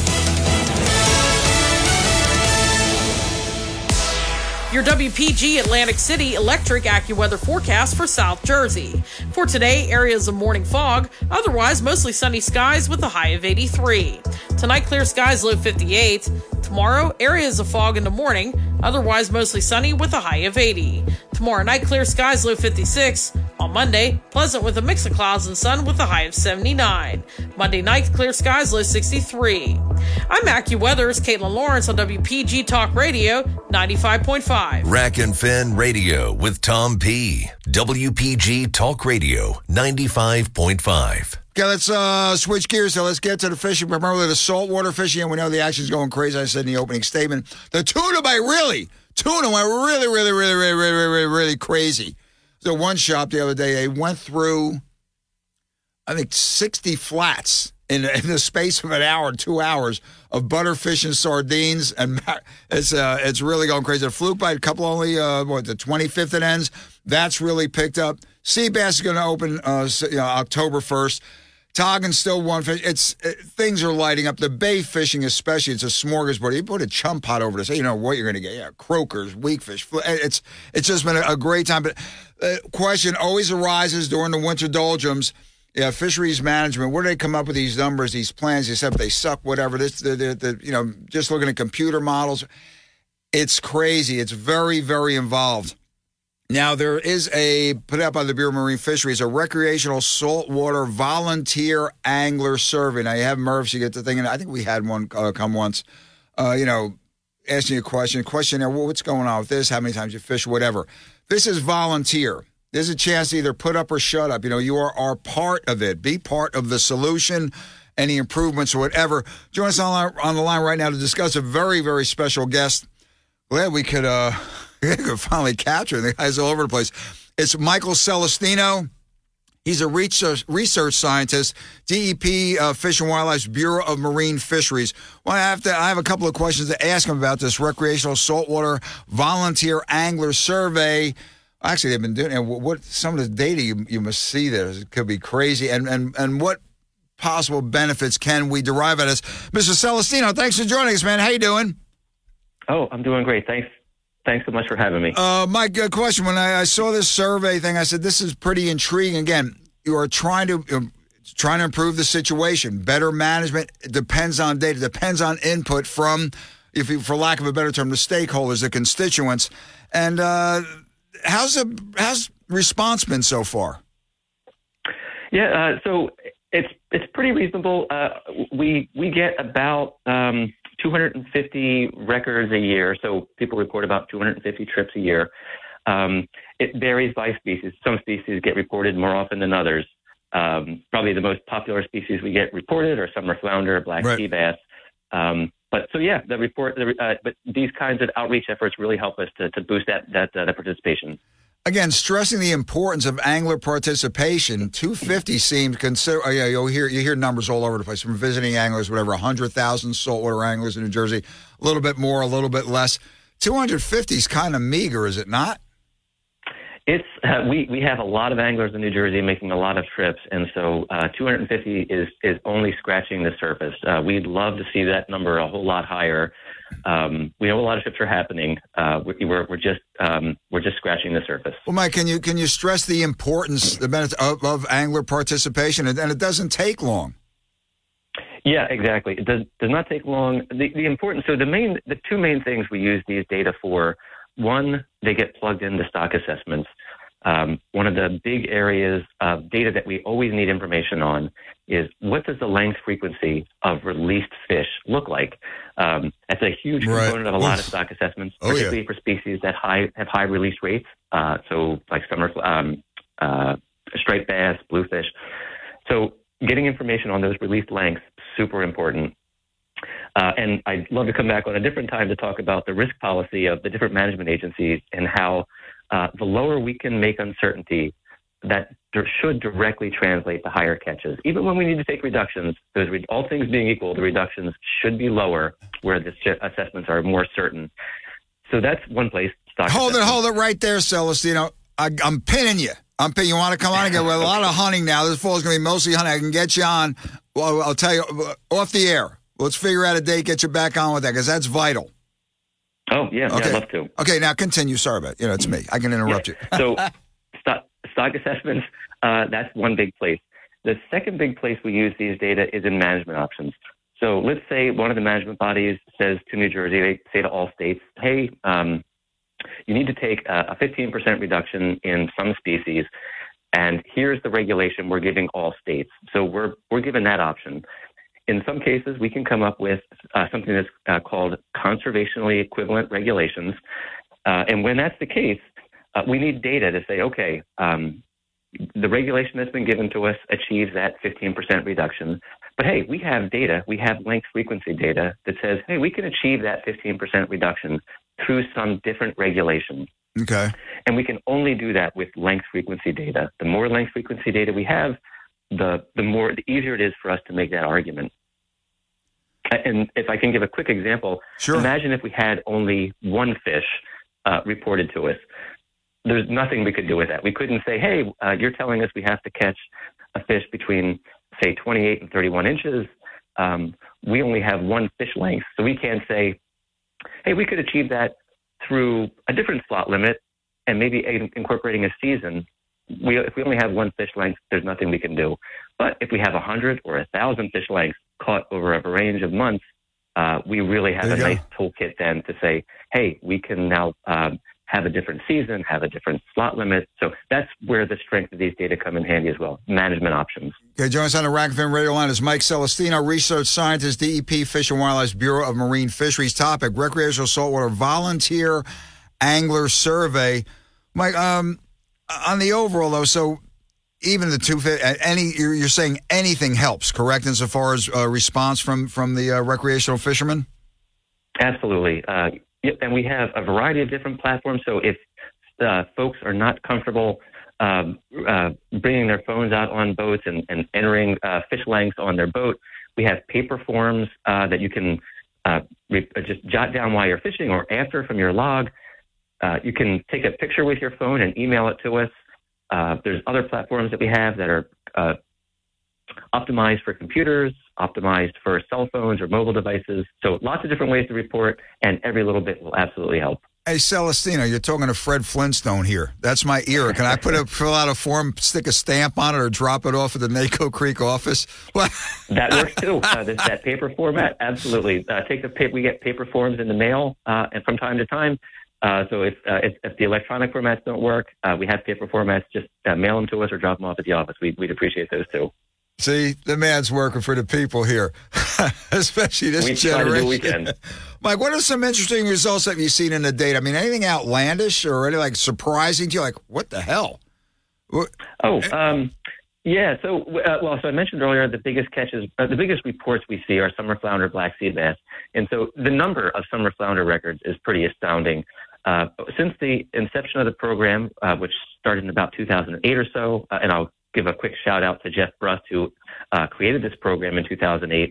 Your W P G Atlantic City electric AccuWeather forecast for South Jersey. For today, areas of morning fog, otherwise mostly sunny skies with a high of eighty-three. Tonight, clear skies, low fifty-eight. Tomorrow, areas of fog in the morning, otherwise mostly sunny with a high of eighty. Tomorrow night, clear skies, low fifty-six. On Monday, pleasant with a mix of clouds and sun with a high of seventy-nine. Monday night, clear skies, low sixty-three. I'm AccuWeather's Caitlin Lawrence on W P G Talk Radio ninety-five point five. Rack and Fin Radio with Tom P. W P G Talk Radio ninety-five point five. Okay, let's uh, switch gears. So let's get to the fishing, primarily the saltwater fishing, and we know the action's going crazy. I said in the opening statement, the tuna bite really, tuna went really, really, really, really, really, really, really crazy. So one shop the other day, they went through, I think, sixty flats in, in the space of an hour, two hours of butterfish and sardines, and it's uh, it's really going crazy. The fluke bite, a couple only, uh, what, the twenty-fifth it ends. That's really picked up. Sea bass is going to open uh, you know, October first. Toggen's still one fish. It's it, things are lighting up. The bay fishing, especially, it's a smorgasbord. You put a chum pot over this, you know what you're going to get. Yeah, croakers, weakfish. It's it's just been a, a great time. But the question always arises during the winter doldrums. Yeah, fisheries management. Where do they come up with these numbers, these plans? They said they suck, whatever. This, the, the, the, you know, just looking at computer models, it's crazy. It's very, very involved. Now, there is a, put out by the Bureau of Marine Fisheries, a recreational saltwater volunteer angler survey. Now, you have Murphs, you get the thing, and I think we had one uh, come once, uh, you know, asking you a question, questionnaire, well, what's going on with this, how many times you fish, whatever. This is volunteer. There's a chance to either put up or shut up. You know, you are, are part of it. Be part of the solution, any improvements or whatever. Join us on, on the line right now to discuss a very, very special guest. Glad we could... uh We could finally capture the guy's all over the place. It's Michael Celestino. He's a research, research scientist, D E P, uh, Fish and Wildlife's Bureau of Marine Fisheries. Well, I have to. I have a couple of questions to ask him about this recreational saltwater volunteer angler survey. Actually, they've been doing it. What some of the data you, you must see there it could be crazy, and and and what possible benefits can we derive out of this? Mister Celestino, thanks for joining us, man. How you doing? Oh, I'm doing great. Thanks. Thanks so much for having me. Uh, Mike, good question. When I, I saw this survey thing, I said, this is pretty intriguing. Again, you are trying to uh, trying to improve the situation. Better management depends on data, depends on input from, if you, for lack of a better term, the stakeholders, the constituents. And uh, how's the how's response been so far? Yeah, uh, so it's it's pretty reasonable. Uh, we we get about um, two hundred fifty records a year, so people report about two hundred fifty trips a year. Um, it varies by species. Some species get reported more often than others. Um, probably the most popular species we get reported are summer flounder, black right. sea bass. Um, but so yeah, the report. The, uh, but these kinds of outreach efforts really help us to, to boost that that, uh, that participation. Again, stressing the importance of angler participation. two hundred fifty seems consider. Oh yeah, you hear you hear numbers all over the place from visiting anglers, whatever. one hundred thousand saltwater anglers in New Jersey, a little bit more, a little bit less. two hundred fifty is kind of meager, is it not? It's uh, we we have a lot of anglers in New Jersey making a lot of trips, and so uh, two hundred fifty is is only scratching the surface. Uh, we'd love to see that number a whole lot higher. Um, we know a lot of trips are happening. Uh, we're we're just um, we're just scratching the surface. Well, Mike, can you can you stress the importance, the benefit of, of angler participation, and, and it doesn't take long. Yeah, exactly. It does does not take long. The the important so the main the two main things we use these data for. One, they get plugged into stock assessments. Um, one of the big areas of data that we always need information on is what does the length frequency of released fish look like? Um, that's a huge right. component of a lot of stock assessments, oh, particularly yeah. for species that high, have high release rates. Uh, so like summer um, uh, striped bass, bluefish. So getting information on those released lengths, super important. Uh, and I'd love to come back on a different time to talk about the risk policy of the different management agencies and how uh, the lower we can make uncertainty, that there should directly translate to higher catches. Even when we need to take reductions, those re- all things being equal, the reductions should be lower where the sh- assessments are more certain. So that's one place. Stock hold it, hold it right there, Celestino. I, I'm pinning you. I'm pinning you. Want to come on again? With a lot of hunting now. This fall is going to be mostly hunting. I can get you on. Well, I'll tell you off the air. Let's figure out a date, get you back on with that, because that's vital. Oh, yeah, okay. yeah, I'd love to. Okay, now continue. Sorry about it. You know, it's me. I can interrupt yeah. you. So stock, stock assessments, uh, that's one big place. The second big place we use these data is in management options. So let's say one of the management bodies says to New Jersey, they say to all states, hey, um, you need to take a, a fifteen percent reduction in some species, and here's the regulation we're giving all states. So we're we're given that option. In some cases, we can come up with uh, something that's uh, called conservationally equivalent regulations. Uh, and when that's the case, uh, we need data to say, okay, um, the regulation that's been given to us achieves that fifteen percent reduction. But hey, we have data, we have length frequency data that says, hey, we can achieve that fifteen percent reduction through some different regulation. Okay. And we can only do that with length frequency data. The more length frequency data we have, the the more the easier it is for us to make that argument. And if I can give a quick example, sure. Imagine if we had only one fish uh, reported to us. There's nothing we could do with that. We couldn't say, hey, uh, you're telling us we have to catch a fish between, say, twenty-eight and thirty-one inches. Um, we only have one fish length. So we can't say, hey, we could achieve that through a different slot limit and maybe a- incorporating a season. We, if we only have one fish length, there's nothing we can do. But if we have a hundred or a thousand fish lengths caught over a range of months, uh, we really have a go. nice toolkit then to say, hey, we can now um, have a different season, have a different slot limit. So that's where the strength of these data come in handy as well, management options. Okay, join us on the Rack F M radio line is Mike Celestino, research scientist, D E P, Fish and Wildlife Bureau of Marine Fisheries. Topic, recreational saltwater volunteer angler survey. Mike, um, on the overall, though, so even the two any you're, you're saying anything helps, correct? Insofar as uh, response from from the uh, recreational fishermen. Absolutely, uh, yep. And we have a variety of different platforms. So if uh, folks are not comfortable um, uh, bringing their phones out on boats and, and entering uh, fish lengths on their boat, we have paper forms uh, that you can uh, re- just jot down while you're fishing or after from your log. Uh, you can take a picture with your phone and email it to us. Uh, there's other platforms that we have that are uh, optimized for computers, optimized for cell phones or mobile devices. So lots of different ways to report, and every little bit will absolutely help. Hey, Celestino, you're talking to Fred Flintstone here. That's my era. Can I put a fill out a form, stick a stamp on it, or drop it off at the NACO Creek office? What? That works too. Uh, this, that paper format, absolutely. Uh, take the paper. We get paper forms in the mail, uh, and from time to time. Uh, so if, uh, if if the electronic formats don't work, uh, we have paper formats. Just uh, mail them to us or drop them off at the office. We, we'd appreciate those too. See, the man's working for the people here, especially this we generation. Try to do what we can. Mike, what are some interesting results that you've seen in the data? I mean, anything outlandish or anything like surprising to you? Like, what the hell? What? Oh, um, yeah. So, uh, well, so I mentioned earlier the biggest catches, uh, the biggest reports we see are summer flounder, black sea bass, and so the number of summer flounder records is pretty astounding. Uh, since the inception of the program, uh, which started in about two thousand eight or so, uh, and I'll give a quick shout out to Jeff Brust, who uh, created this program in two thousand eight.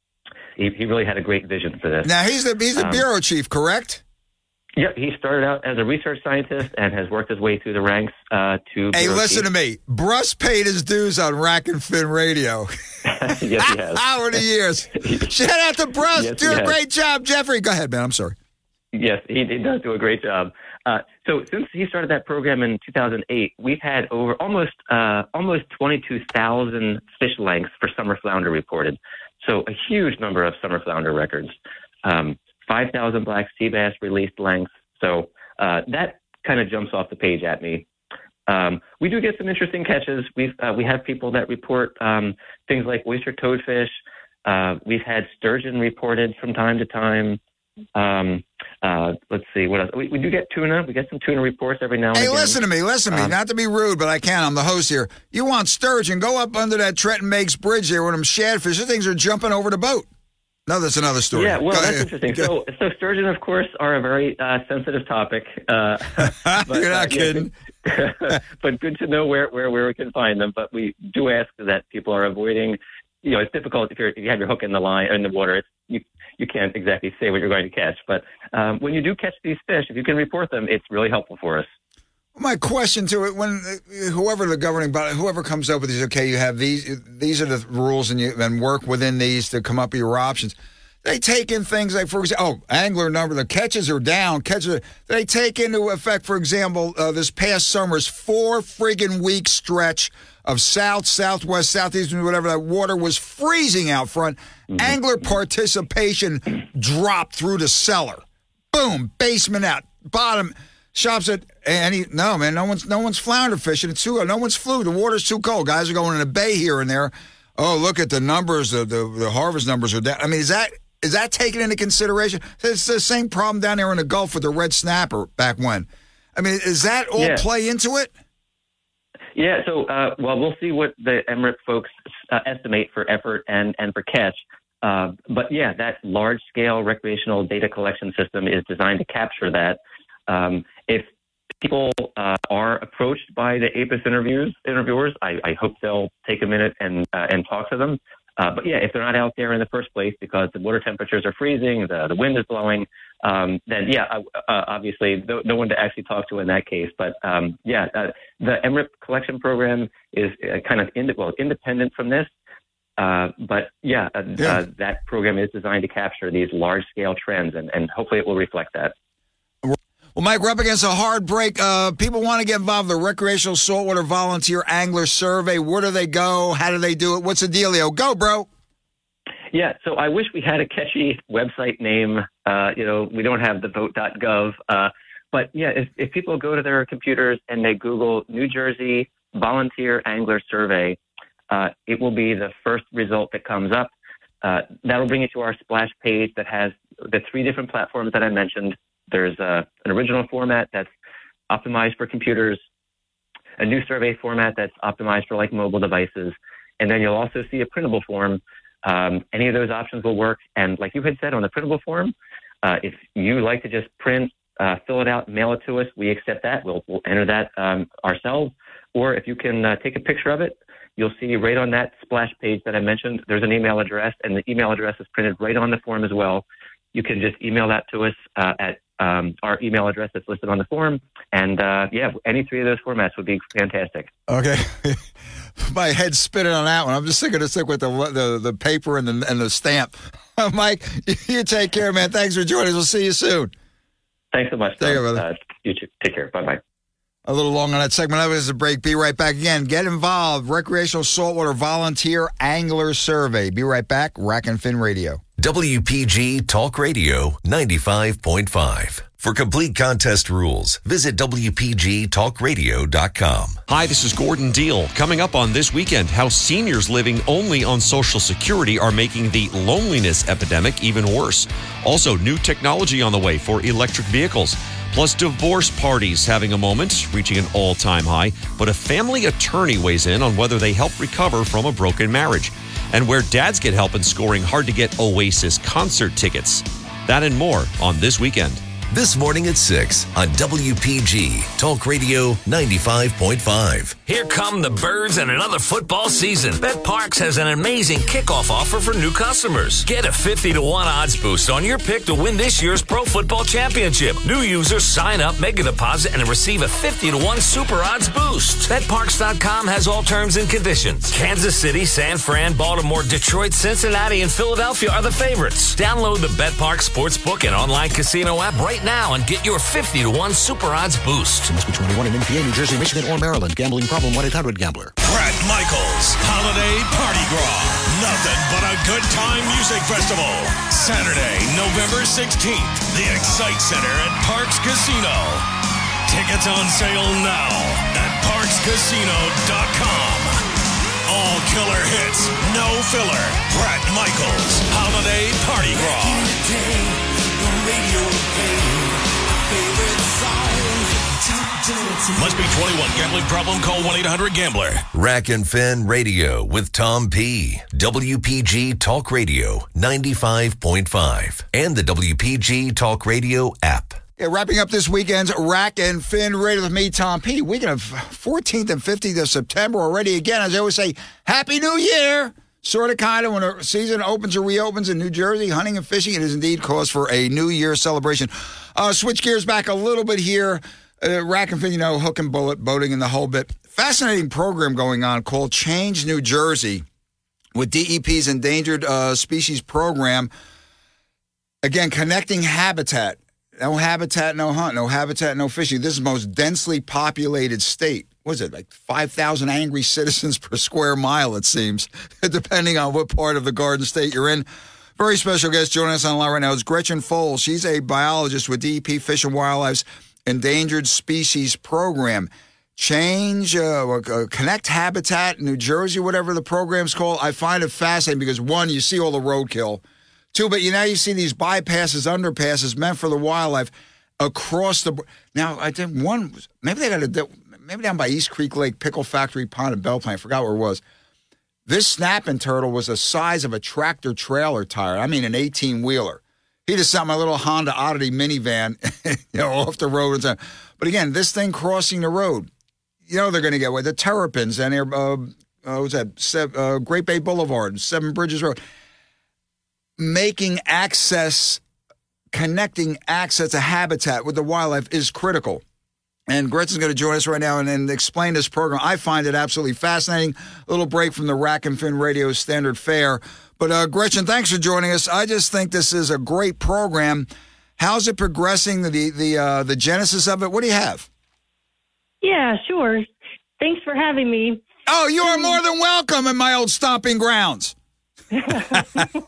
He, he really had a great vision for this. Now, he's the he's the um, bureau chief, correct? Yeah, he started out as a research scientist and has worked his way through the ranks uh, to Hey, listen chief. to me. Brust paid his dues on Rack and Fin Radio. Yes, he has. Over the years. Shout out to Brust. Yes, Do a has. great job, Jeffrey. Go ahead, man. I'm sorry. Yes, he, he does do a great job. Uh, so since he started that program in two thousand eight, we've had over almost uh, almost twenty-two thousand fish lengths for summer flounder reported. So a huge number of summer flounder records. Um, five thousand black sea bass released lengths. So uh, that kind of jumps off the page at me. Um, we do get some interesting catches. We've uh, we have people that report um, things like oyster toadfish. Uh, we've had sturgeon reported from time to time. Um, uh, let's see what else. We, we do get tuna. We get some tuna reports every now and hey, again. Hey, listen to me. Listen to me. Um, Not to be rude, but I can. I'm the host here. You want sturgeon? Go up under that Trenton Makes Bridge there with them shadfish. Those things are jumping over the boat. No, that's another story. Yeah, well, Go that's ahead. interesting. So, so sturgeon, of course, are a very uh, sensitive topic. Uh, but, You're not uh, kidding. Yeah, but good to know where, where, where we can find them. But we do ask that people are avoiding. You know, it's difficult if, you're, if you have your hook in the line in the water. It's, you you can't exactly say what you're going to catch. But um, when you do catch these fish, if you can report them, it's really helpful for us. My question to it, when whoever the governing body, whoever comes up with these, okay, you have these, these are the rules, and you and work within these to come up with your options. They take in things like, for example, oh, angler number, the catches are down. Catches are, they take into effect, for example, uh, this past summer's four friggin' week stretch of south, southwest, southeast, whatever, that water was freezing out front. Mm-hmm. Angler participation dropped through the cellar. Boom, basement out, bottom. Shops at and he no man, no one's no one's flounder fishing. It's too no one's flew. The water's too cold. Guys are going in a bay here and there. Oh, look at the numbers. The the, the harvest numbers are down. I mean, is that is that taken into consideration? It's the same problem down there in the Gulf with the red snapper back when. I mean, is that all yeah. play into it? Yeah. So, uh, well, we'll see what the M R I P folks uh, estimate for effort and and for catch. Uh, but yeah, that large scale recreational data collection system is designed to capture that. Um, if people uh, are approached by the APIS interviews, interviewers, I, I hope they'll take a minute and uh, and talk to them. Uh, but yeah, if they're not out there in the first place because the water temperatures are freezing, the, the wind is blowing, um, then yeah, uh, uh, obviously no, no one to actually talk to in that case. But um, yeah, uh, the M R I P collection program is uh, kind of ind- well independent from this. Uh, but yeah, uh, yeah. Uh, that program is designed to capture these large scale trends, and, and hopefully it will reflect that. Well, Mike, we're up against a hard break. Uh, people want to get involved in the Recreational Saltwater Volunteer Angler Survey. Where do they go? How do they do it? What's the dealio? Go, bro. Yeah, so I wish we had a catchy website name. Uh, you know, we don't have the vote dot gov. Uh, but, yeah, if, if people go to their computers and they Google New Jersey Volunteer Angler Survey, uh, it will be the first result that comes up. Uh, that'll bring you to our splash page that has the three different platforms that I mentioned. There's uh, an original format that's optimized for computers, a new survey format that's optimized for like mobile devices, and then you'll also see a printable form. Um, any of those options will work. And like you had said on the printable form, uh, if you like to just print, uh, fill it out, mail it to us, we accept that. We'll, we'll enter that um, ourselves. Or if you can uh, take a picture of it, you'll see right on that splash page that I mentioned, there's an email address, and the email address is printed right on the form as well. You can just email that to us uh, at Um, our email address that's listed on the form. And, uh, yeah, any three of those formats would be fantastic. Okay. My head's spinning on that one. I'm just thinking to stick with the the, the paper and the, and the stamp. Mike, you take care, man. Thanks for joining us. We'll see you soon. Thanks so much. Take care, brother. Uh, you too. Take care. Bye-bye. A little long on that segment. That was a break. Be right back again. Get involved. Recreational Saltwater Volunteer Angler Survey. Be right back. Rack and Fin Radio. W P G Talk Radio ninety-five point five. For complete contest rules, visit W P G talk radio dot com. Hi, this is Gordon Deal. Coming up on This Weekend, how seniors living only on Social Security are making the loneliness epidemic even worse. Also, new technology on the way for electric vehicles. Plus, divorce parties having a moment, reaching an all-time high. But a family attorney weighs in on whether they help recover from a broken marriage. And where dads get help in scoring hard-to-get Oasis concert tickets. That and more on This Weekend. This morning at six on W P G Talk Radio ninety-five point five. Here come the birds and another football season. BetParx has an amazing kickoff offer for new customers. Get a fifty to one odds boost on your pick to win this year's Pro Football Championship. New users sign up, make a deposit, and receive a fifty to one super odds boost. Bet Parx dot com has all terms and conditions. Kansas City, San Fran, Baltimore, Detroit, Cincinnati, and Philadelphia are the favorites. Download the BetParx Sportsbook and online casino app right now and get your fifty to one super odds boost. Must be twenty-one in N P A, New Jersey, Michigan, or Maryland. Gambling problem, one eight hundred gambler. Bret Michaels Holiday Party Gras. Nothing but a good time music festival. Saturday, November sixteenth. The Excite Center at Parx Casino. Tickets on sale now at parx casino dot com. All killer hits, no filler. Bret Michaels Holiday Party Gras. Must be twenty-one. Gambling problem? Call one eight hundred gambler. Rack and Fin Radio with Tom P. W P G Talk Radio ninety-five point five. And the W P G Talk Radio app. Yeah, wrapping up this weekend's Rack and Fin Radio with me, Tom P. Weekend of fourteenth and fifteenth of September already. Again, as I always say, Happy New Year! Sort of, kind of, when a season opens or reopens in New Jersey, hunting and fishing, it is indeed cause for a New Year celebration. Uh, switch gears back a little bit here. Uh, Rack and Fin, you know, hook and bullet, boating and the whole bit. Fascinating program going on called Change New Jersey with D E P's Endangered uh, Species Program. Again, connecting habitat. No habitat, no hunt. No habitat, no fishing. This is the most densely populated state. What is it, like five thousand angry citizens per square mile, it seems, depending on what part of the Garden State you're in. Very special guest joining us on the line right now is Gretchen Foles. She's a biologist with D E P Fish and Wildlife's Endangered Species Program. Change, uh, uh, Connect Habitat, New Jersey, whatever the program's called. I find it fascinating because, one, you see all the roadkill. Two, but you now you see these bypasses, underpasses meant for the wildlife across the. Now, I think one, maybe they got a. Maybe down by East Creek Lake, Pickle Factory Pond and Belle Plaine. I forgot where it was. This snapping turtle was the size of a tractor trailer tire. I mean, an eighteen-wheeler. He just sent my little Honda Oddity minivan, you know, off the road. And so, but again, this thing crossing the road, you know they're going to get away. The Terrapins and their, uh, uh, what's that, Se- uh, Great Bay Boulevard and Seven Bridges Road. Making access, connecting access to habitat with the wildlife is critical. And Gretchen's going to join us right now and, and explain this program. I find it absolutely fascinating. A little break from the Rack and Fin Radio standard fare. But uh, Gretchen, thanks for joining us. I just think this is a great program. How's it progressing, the the uh, the genesis of it? What do you have? Yeah, sure. Thanks for having me. Oh, you are more than welcome in my old stomping grounds. Yeah,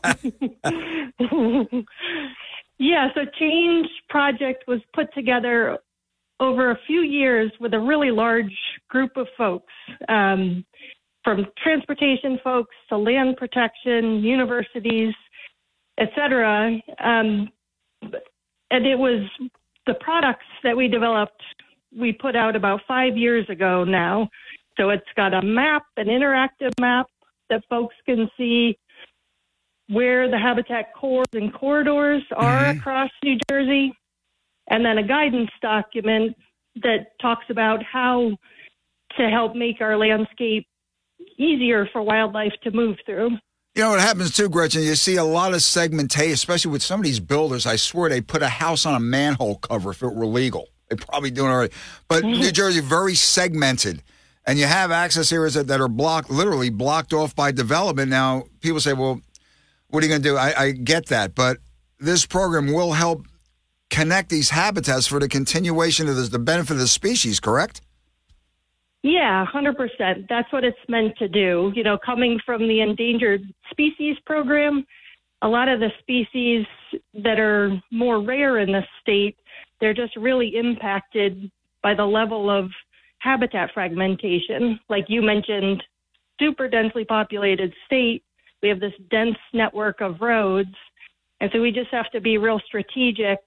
so Change Project was put together over a few years with a really large group of folks, um, from transportation folks to land protection, universities, et cetera. Um, and it was the products that we developed, we put out about five years ago now. So it's got a map, an interactive map that folks can see where the habitat cores and corridors are mm-hmm. across New Jersey. And then a guidance document that talks about how to help make our landscape easier for wildlife to move through. You know what happens too, Gretchen? You see a lot of segmentation, especially with some of these builders. I swear they put a house on a manhole cover if it were legal. They're probably doing it already. But mm-hmm. New Jersey, very segmented. And you have access areas that, that are blocked, literally blocked off by development. Now, people say, well, what are you going to do? I, I get that. But this program will help connect these habitats for the continuation of this, the benefit of the species, correct? Yeah, one hundred percent. That's what it's meant to do. You know, coming from the Endangered Species Program, a lot of the species that are more rare in the state, they're just really impacted by the level of habitat fragmentation. Like you mentioned, super densely populated state. We have this dense network of roads. And so we just have to be real strategic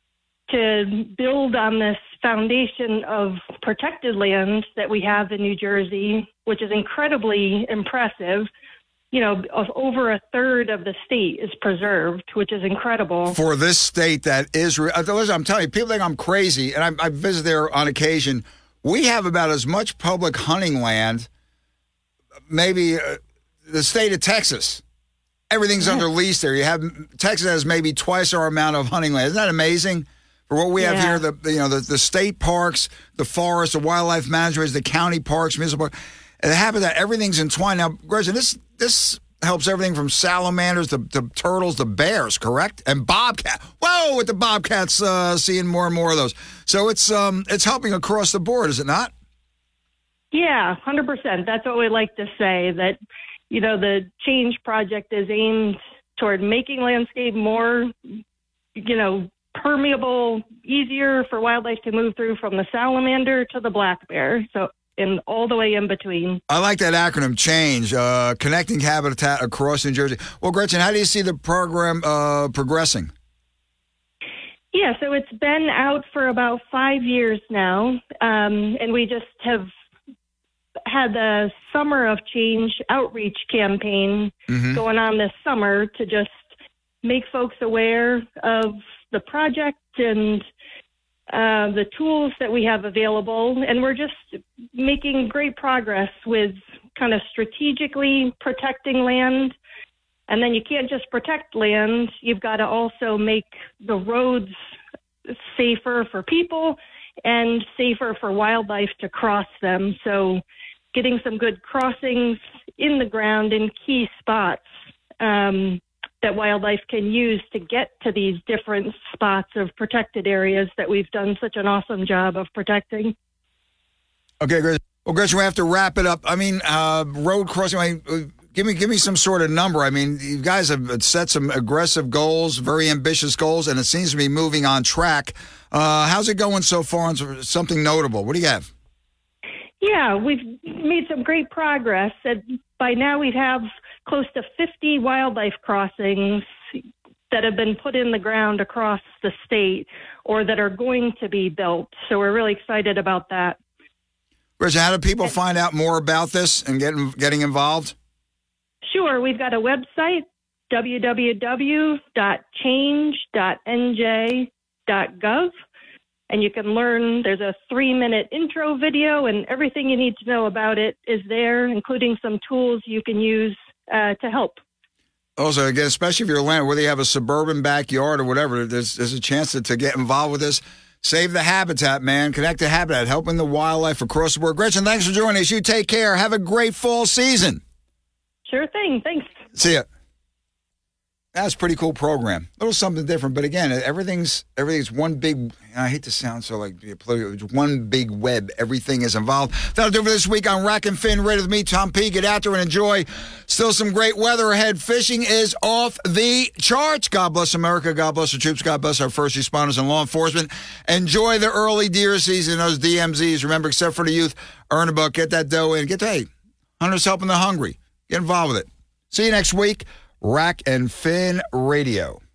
to build on this foundation of protected land that we have in New Jersey, which is incredibly impressive. You know, of over a third of the state is preserved, which is incredible. For this state that is, listen, I'm telling you, people think I'm crazy, and I, I visit there on occasion. We have about as much public hunting land, maybe uh, the state of Texas. Everything's yeah. under lease there. You have Texas has maybe twice our amount of hunting land. Isn't that amazing? For what we have yeah. here, the, the you know the, the state parks, the forests, the wildlife management, the county parks, municipal parks. And the habitat, everything's entwined. Now, Gretchen, this this helps everything from salamanders to, to turtles to bears, correct? And bobcat. Whoa, with the bobcats, uh, seeing more and more of those. So it's um it's helping across the board, is it not? Yeah, one hundred percent. That's what we like to say, that, you know, the Change Project is aimed toward making landscape more, you know, permeable, easier for wildlife to move through, from the salamander to the black bear. So, and all the way in between. I like that acronym, CHANGE, uh, connecting habitat across New Jersey. Well, Gretchen, how do you see the program uh, progressing? Yeah, so it's been out for about five years now, um, and we just have had the Summer of Change outreach campaign mm-hmm. going on this summer to just make folks aware of the project and Uh, the tools that we have available, and we're just making great progress with kind of strategically protecting land. And then you can't just protect land, you've got to also make the roads safer for people and safer for wildlife to cross them. So getting some good crossings in the ground in key spots um, that wildlife can use to get to these different spots of protected areas that we've done such an awesome job of protecting. Okay, Gretchen. Well, Gretchen, we have to wrap it up. I mean, uh, road crossing, I mean, give me give me some sort of number. I mean, you guys have set some aggressive goals, very ambitious goals, and it seems to be moving on track. Uh, how's it going so far on something notable? What do you have? Yeah, we've made some great progress. And by now we have close to fifty wildlife crossings that have been put in the ground across the state or that are going to be built. So we're really excited about that. Gretchen, how do people find out more about this and get, getting involved? Sure. We've got a website, w w w dot change dot n j dot gov. And you can learn, there's a three-minute intro video, and everything you need to know about it is there, including some tools you can use uh, to help. Also, again, especially if you're a land, whether you have a suburban backyard or whatever, there's, there's a chance to, to get involved with this. Save the habitat, man. Connect the habitat, helping the wildlife across the board. Gretchen, thanks for joining us. You take care. Have a great fall season. Sure thing. Thanks. See ya. That's a pretty cool program. A little something different, but again, everything's everything's one big. I hate to sound so like political. It's one big web. Everything is involved. That'll do for this week on Rack and Fin. Right with me, Tom P. Get out there and enjoy. Still some great weather ahead. Fishing is off the charts. God bless America. God bless the troops. God bless our first responders and law enforcement. Enjoy the early deer season. Those D M Zs. Remember, except for the youth, earn a buck, get that dough in. Get hey, hunters helping the hungry. Get involved with it. See you next week. Rack and Fin Radio.